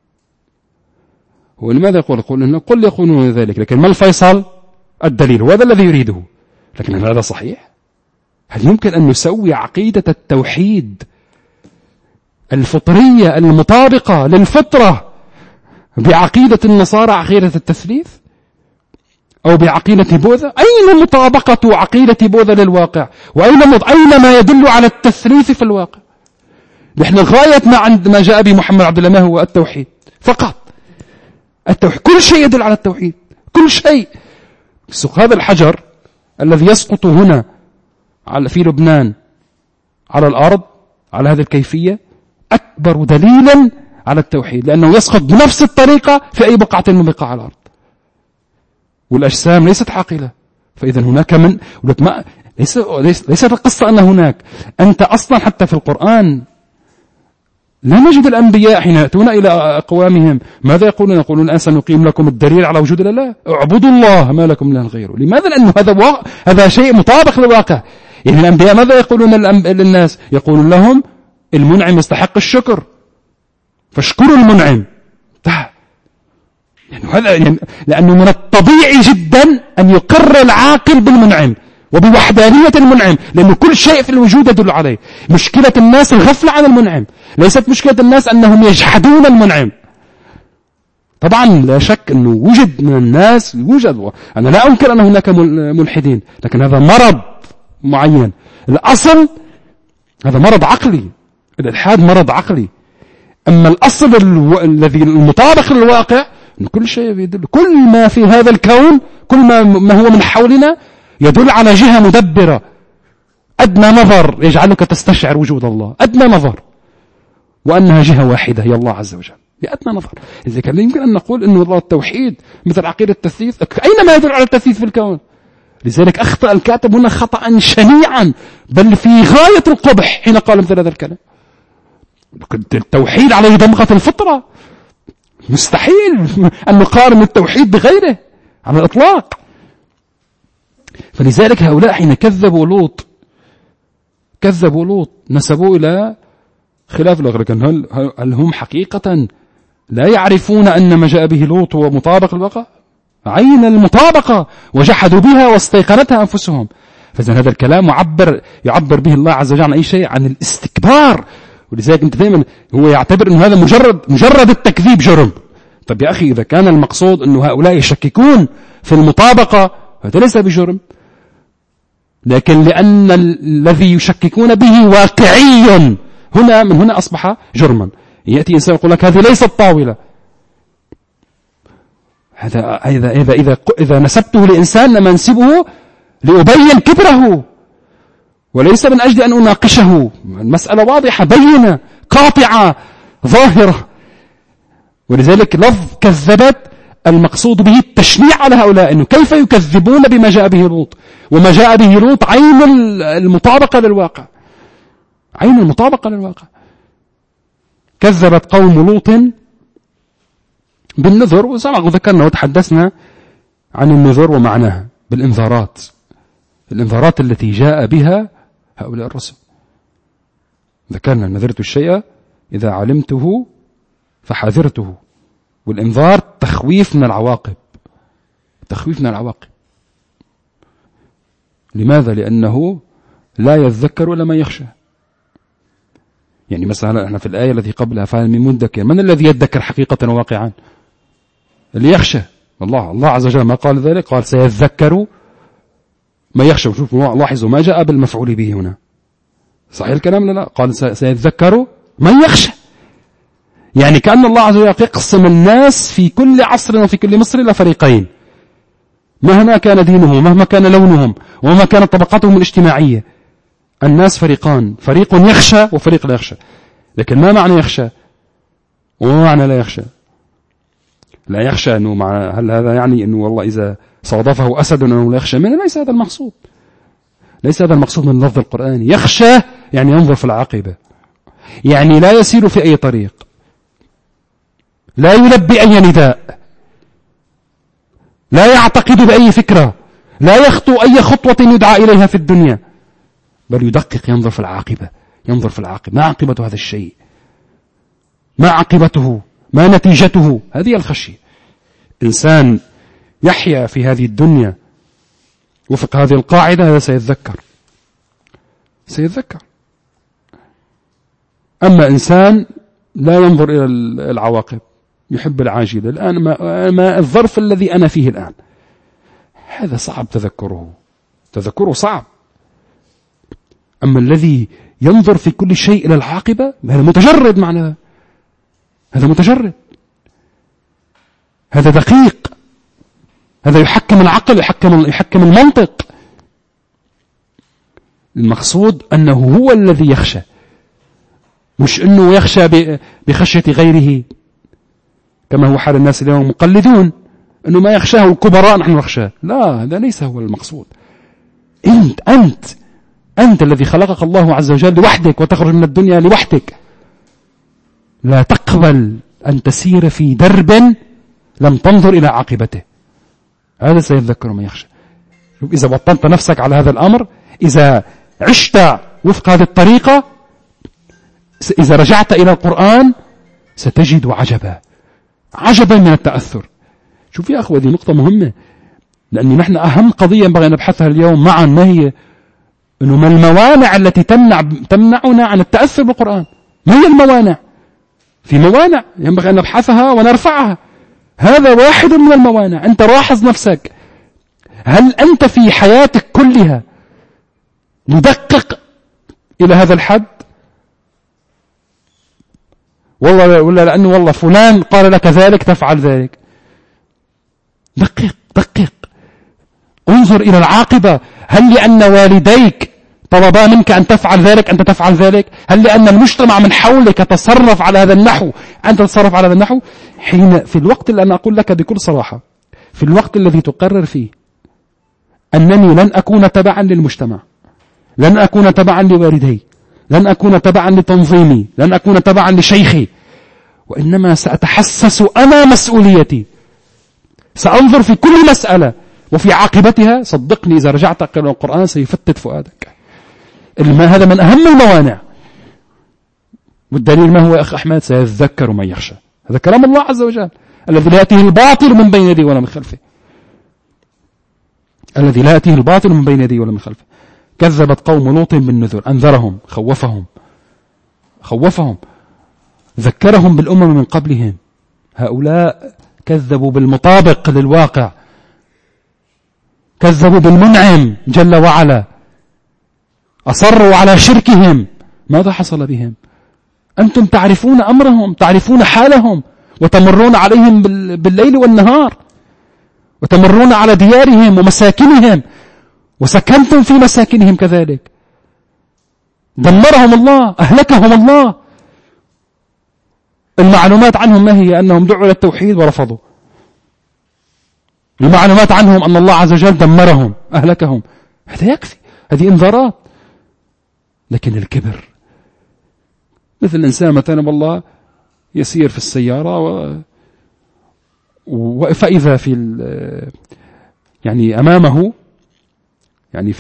ولماذا يقول أنه قل يقولون ذلك، لكن ما الفيصل؟ الدليل، وهذا الذي يريده. لكن هل هذا صحيح؟ هل يمكن أن نسوي عقيدة التوحيد الفطرية المطابقة للفطرة بعقيدة النصارى عقيدة التثليث، أو بعقيدة بوذا؟ أين مطابقة عقيدة بوذا للواقع؟ وأين ما يدل على التثليث في الواقع؟ نحن غاية ما جاء به محمد عبد الله ما هو التوحيد فقط. التوحيد، كل شيء يدل على التوحيد، كل شيء. هذا الحجر الذي يسقط هنا في لبنان على الأرض على هذه الكيفية أكبر دليلا على التوحيد، لأنه يسقط بنفس الطريقة في أي بقعة من بقاع الأرض، والأجسام ليست عاقلة. فإذا هناك ليست القصة أن هناك، أنت أصلا حتى في القرآن لا نجد الأنبياء حين يأتون إلى أقوامهم ماذا يقولون؟ يقولون الآن سنقيم لكم الدليل على وجود الله، اعبدوا الله ما لكم من غيره. لماذا؟ لأنه هذا شيء مطابق للواقع. يعني الأنبياء ماذا يقولون للناس؟ يقولون لهم المنعم يستحق الشكر فاشكروا المنعم. يعني لأنه من الطبيعي جدا أن يقر العاقل بالمنعم وبوحدانية المنعم، لأنه كل شيء في الوجود يدل عليه. مشكلة الناس الغفلة عن المنعم، ليست مشكلة الناس أنهم يجحدون المنعم. طبعا لا شك أنه وجد من الناس، أنا لا أنكر أن هناك ملحدين، لكن هذا مرض معين. الأصل هذا مرض عقلي. الإلحاد مرض عقلي. أما الأصل الذي المطابق للواقع أن كل شيء يدل، كل ما في هذا الكون، كل ما هو من حولنا يدل على جهة مدبرة. أدنى نظر يجعلك تستشعر وجود الله، أدنى نظر، وأنها جهة واحدة هي الله عز وجل بأدنى نظر. إذا كان يمكن أن نقول أن الله التوحيد مثل عقيدة التثليث، أينما يدل على التثليث في الكون. لذلك أخطأ الكاتب هنا خطأ شنيعا بل في غاية القبح حين قال مثل هذا الكلام. التوحيد عليه دمغة الفطرة، مستحيل أن نقارن التوحيد بغيره على الإطلاق. فلذلك هؤلاء حين كذبوا لوط نسبوا إلى خلاف الآخرين. هل هم حقيقة لا يعرفون أن ما جاء به لوط هو مطابق الواقع؟ عين المطابقة، وجحدوا بها واستيقنتها أنفسهم. فإذن هذا الكلام يعبر به الله عز وجل عن أي شيء، عن الاستكبار. ولذلك أنت دائما هو يعتبر أن هذا مجرد التكذيب جرم. طب يا أخي، إذا كان المقصود أن هؤلاء يشككون في المطابقة هذا ليس بجرم، لكن لأن الذي يشككون به واقعي من هنا أصبح جرما. يأتي إنسان يقول لك هذه ليست طاولة، إذا نسبته لإنسان لما نسبه لأبين كبره وليس من أجل أن أناقشه. المسألة واضحة بينة قاطعة ظاهرة. ولذلك لفظ كذبت المقصود به التشنيع على هؤلاء، إنه كيف يكذبون بما جاء به لوط، وما جاء به لوط عين المطابقة للواقع، عين المطابقة للواقع. كذبت قوم لوط بالنذر، وذكرنا وتحدثنا عن النذر ومعناها بالإنذارات، الإنذارات التي جاء بها هؤلاء الرسل. ذكرنا نذرت الشيء إذا علمته فحذرته، والإنذار تخويف من العواقب، تخويف من العواقب. لماذا؟ لأنه لا يذكر ولا ما يخشى. يعني مثلا احنا في الآية التي قبلها فهل من مدكر، من الذي يذكر حقيقة وواقعا؟ اللي يخشى. الله عز وجل ما قال ذلك، قال سيذكر ما يخشى. شوفوا لاحظوا ما جاء بالمفعول به هنا، صحيح الكلام؟ لا، قال سيذكر من يخشى. يعني كأن الله عز وجل يقسم الناس في كل عصر وفي كل مصر إلى فريقين، مهما كان دينهم ومهما كان لونهم ومهما كانت طبقاتهم الاجتماعية. الناس فريقان، فريق يخشى وفريق لا يخشى. لكن ما معنى يخشى وما معنى لا يخشى؟ لا يخشى أنه هل هذا يعني أنه والله إذا صادفه أسد أنه لا يخشى منه؟ ليس هذا المقصود، ليس هذا المقصود من اللفظ القرآني. يخشى يعني ينظر في العاقبة، يعني لا يسير في أي طريق، لا يلبي أي نداء، لا يعتقد بأي فكرة، لا يخطو أي خطوة يدعى إليها في الدنيا، بل يدقق، ينظر في العاقبة، ينظر في العاقبة. ما عاقبة هذا الشيء؟ ما عاقبته؟ ما نتيجته؟ هذه الخشية. إنسان يحيا في هذه الدنيا وفق هذه القاعدة هذا سيذكر. أما إنسان لا ينظر إلى العواقب، يحب العاجلة، الآن ما الظرف الذي أنا فيه الآن، هذا صعب تذكره صعب. أما الذي ينظر في كل شيء إلى العاقبة هذا متجرد، معنى هذا متجرد، هذا دقيق، هذا يحكم العقل، يحكم المنطق. المقصود أنه هو الذي يخشى، مش أنه يخشى بخشية غيره كما هو حال الناس اليوم مقلدون، أنه ما يخشاه الكبراء نحن نخشاه. لا، هذا ليس هو المقصود. أنت الذي خلقك الله عز وجل لوحدك وتخرج من الدنيا لوحدك، لا تقبل أن تسير في درب لم تنظر إلى عاقبته. هذا سيذكر من يخشى. إذا وطنت نفسك على هذا الأمر، إذا عشت وفق هذه الطريقة، إذا رجعت إلى القرآن ستجد عجبا من التأثر. شوف يا أخوة، هذه نقطة مهمة، لأن نحن أهم قضية ينبغي أن نبحثها اليوم معا ما هي؟ أنه ما الموانع التي تمنعنا عن التأثر بالقرآن؟ ما هي الموانع؟ في موانع ينبغي أن نبحثها ونرفعها. هذا واحد من الموانع. أنت لاحظ نفسك، هل أنت في حياتك كلها مدقق إلى هذا الحد؟ والله ولا لأنه والله فلان قال لك ذلك تفعل ذلك؟ دقق انظر إلى العاقبة. هل لأن والديك طلبا منك أن تفعل ذلك أنت تفعل ذلك؟ هل لأن المجتمع من حولك تصرف على هذا النحو أنت تتصرف على هذا النحو؟ حين في الوقت اللي أنا أقول لك بكل صراحة، في الوقت الذي تقرر فيه أنني لن أكون تبعا للمجتمع، لن أكون تبعا لوالدي، لن أكون تبعا لتنظيمي، لن أكون تبعا لشيخي، وإنما سأتحسس أنا مسؤوليتي، سأنظر في كل مسألة وفي عاقبتها. صدقني إذا رجعت إلى القرآن سيفتت فؤادك. هذا من أهم الموانع. والدليل ما هو يا أخ أحمد؟ سيذكر من يخشى. هذا كلام الله عز وجل الذي لا يأتيه الباطل من بين يديه ولا من خلفه، الذي لا يأتيه الباطل من بين يديه ولا من خلفه. كذبت قوم لوط بالنذر، أنذرهم، خوفهم، ذكرهم بالأمم من قبلهم. هؤلاء كذبوا بالمطابق للواقع، كذبوا بالمنعم جل وعلا، أصروا على شركهم. ماذا حصل بهم؟ أنتم تعرفون أمرهم، تعرفون حالهم، وتمرون عليهم بالليل والنهار، وتمرون على ديارهم ومساكنهم، وسكنتم في مساكنهم كذلك. دمرهم الله، أهلكهم الله. المعلومات عنهم ما هي؟ أنهم دعوا إلى التوحيد ورفضوا. المعلومات عنهم أن الله عز وجل دمرهم، أهلكهم. هذا يكفي، هذه انذارات. لكن الكبر، مثل الإنسان مثلا والله يسير في السيارة فإذا في يعني أمامه، يعني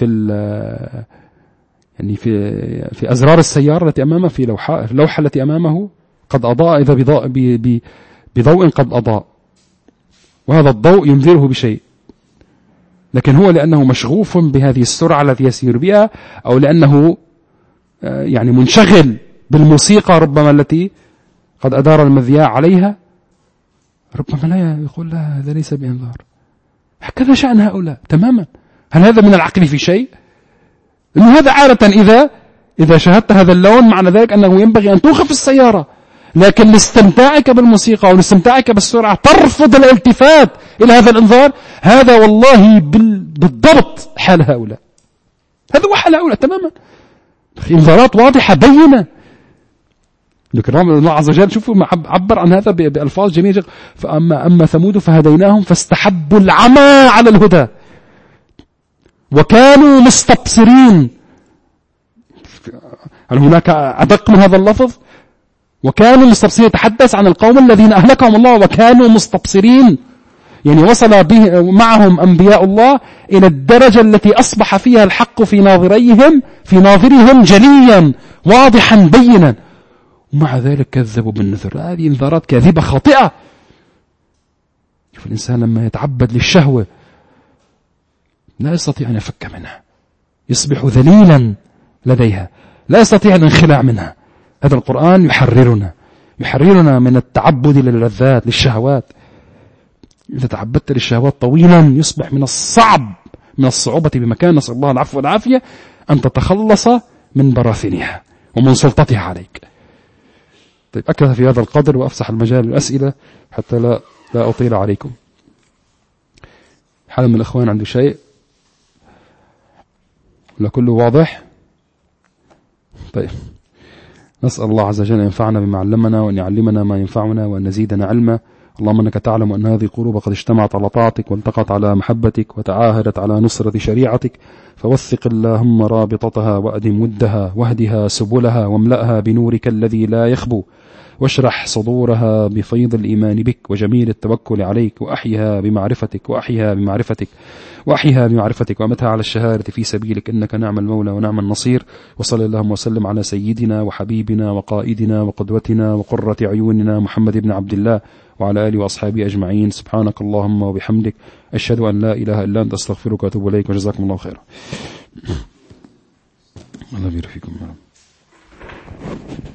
في أزرار السيارة التي أمامه، في اللوحة التي أمامه قد أضاء، إذا بضوء قد أضاء، وهذا الضوء ينذره بشيء، لكن هو لأنه مشغوف بهذه السرعة التي يسير بها، أو لأنه يعني منشغل بالموسيقى ربما التي قد أدار المذياع عليها، ربما لا يقول لا هذا ليس بإنذار. هكذا شأن هؤلاء تماما. هل هذا من العقل في شيء؟ إنه هذا عادة إذا شاهدت هذا اللون معنى ذلك أنه ينبغي أن توقف السيارة، لكن لاستمتاعك بالموسيقى ولاستمتاعك بالسرعة ترفض الالتفات إلى هذا الإنذار. هذا والله بالضبط حال هؤلاء، هذا هو حال هؤلاء تماما. انذارات واضحة بينة. لكن الله عز وجل شوفوا عبر عن هذا بألفاظ جميلة. فأما ثمود فهديناهم فاستحبوا العمى على الهدى وكانوا مستبصرين. هل هناك أدق من هذا اللفظ؟ وكانوا مستبصرين، يتحدث عن القوم الذين أهلكهم الله وكانوا مستبصرين. يعني وصل معهم أنبياء الله إلى الدرجة التي أصبح فيها الحق في ناظرهم جليا واضحا بينا، ومع ذلك كذبوا بالنذر. هذه انذارات كاذبة خاطئة. شوف الإنسان لما يتعبد للشهوة لا يستطيع أن يفك منها، يصبح ذليلا لديها، لا يستطيع الانخلاع منها. هذا القرآن يحررنا من التعبد للذات للشهوات. إذا تعبدت للشهوات طويلا يصبح من الصعوبة بمكان، نسأل الله العفو والعافية، أن تتخلص من براثنها ومن سلطتها عليك. طيب أكثر في هذا القدر وأفسح المجال للأسئلة حتى لا أطيل عليكم. حال من الإخوان عنده شيء؟ ولا كله واضح؟ طيب نسأل الله عز وجل أن ينفعنا بما علمنا وأن يعلمنا ما ينفعنا وأن يزيدنا علما. اللهم أنك تعلم أن هذه القلوب قد اجتمعت على طاعتك والتقت على محبتك وتعاهدت على نصرة شريعتك، فوثق اللهم رابطتها وأدم ودها واهدها سبلها واملأها بنورك الذي لا يخبو، واشرح صدورها بفيض الإيمان بك وجميل التوكل عليك، وأحيها بمعرفتك وأمتها على الشهادة في سبيلك، إنك نعم المولى ونعم النصير. وصلى اللهم وسلم على سيدنا وحبيبنا وقائدنا وقدوتنا وقرة عيوننا محمد بن عبد الله وعلى آله وأصحابه أجمعين. سبحانك اللهم وبحمدك، أشهد أن لا إله إلا أنت، أستغفرك وأتوب إليك، وجزاكم الله خيرا. الله يبارك فيكم يا رب.